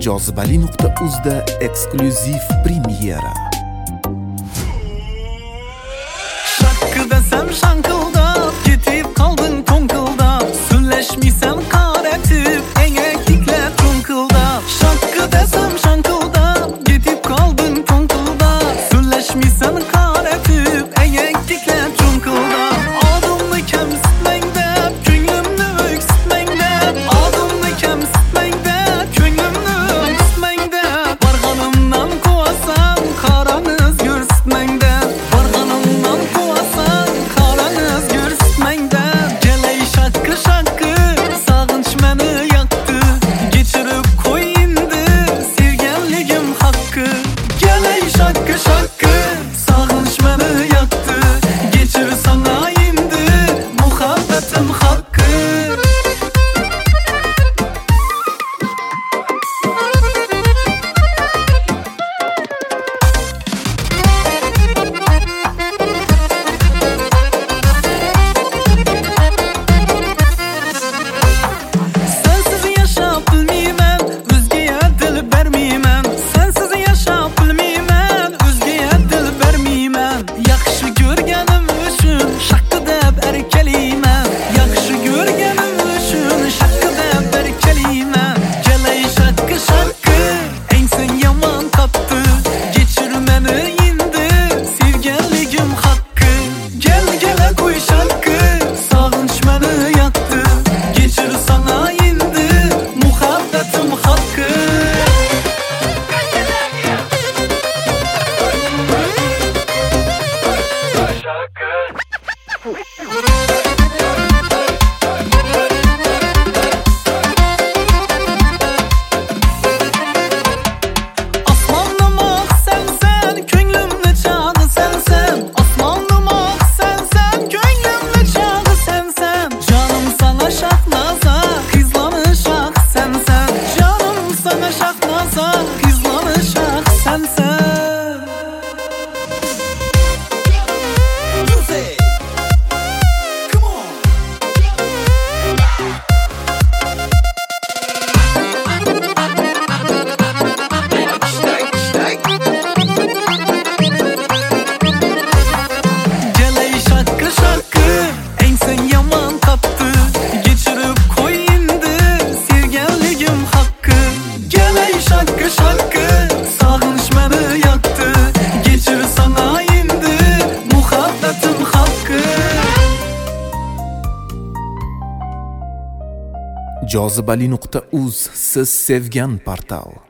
Jozibali.uzda eksklyuziv premyera. Şarkı desem şankıldap, ketip kaldın tonkıldap, sülleşmiysen kar etip engeklikler tonkıldap. Şarkı desem şankıldap, ketip kaldın tonkıldap, sülleşmiysen kar etip engeklikler tonkıldap. Adımını kemsitmengde, könglimni öksütmengde, adımını kemsitmengde, könglimni öksütmengde. Barganımdan kovasan karanız görsütmengde, barganımdan kovasan karanız görsütmengde. Geley şakkı şakkı, sağınç meni yaktı, geçirip koy indi sevgenligim hakkı. Geley şakkı şakkı, sağınç meni yaktı, geçir sana indi muhabbetim hakkı. Sensiz yaşap bilmeymen, özgeye dil vermeymen. Sensiz yaşap bilmeymen, özgeye dil vermeymen. Yaxşı görgenim üçün şakkı deb erkeliymen, yaxşı görgenim üçün şakkı deb erkeliymen. Geley şakkı şakkı, ensen yaman kaptı, geçir meni indi sevgenligim hakkı. Gel gele koy şakkı, sağınç meni yaktı, geçir sana indi muhabbetim hakkı. Osmanlım ah sensen, könglimni çağı sensen. Osmanlım ah sensen, könglimni çağı sensen. Canım sana şahnaza, kızlanışaq sensen. Canım sana şahnaza, kızlanışaq sensen. Music. Come on. Geley şakkı şakkı, ensen yaman kaptı, geçirip koy indi sevgenligim hakkı. Geley şakkı şakkı, sağınç meni yaktı, geçir sana indi muhabbetim hakkı. Jozibali.uz, siz sevgan portal.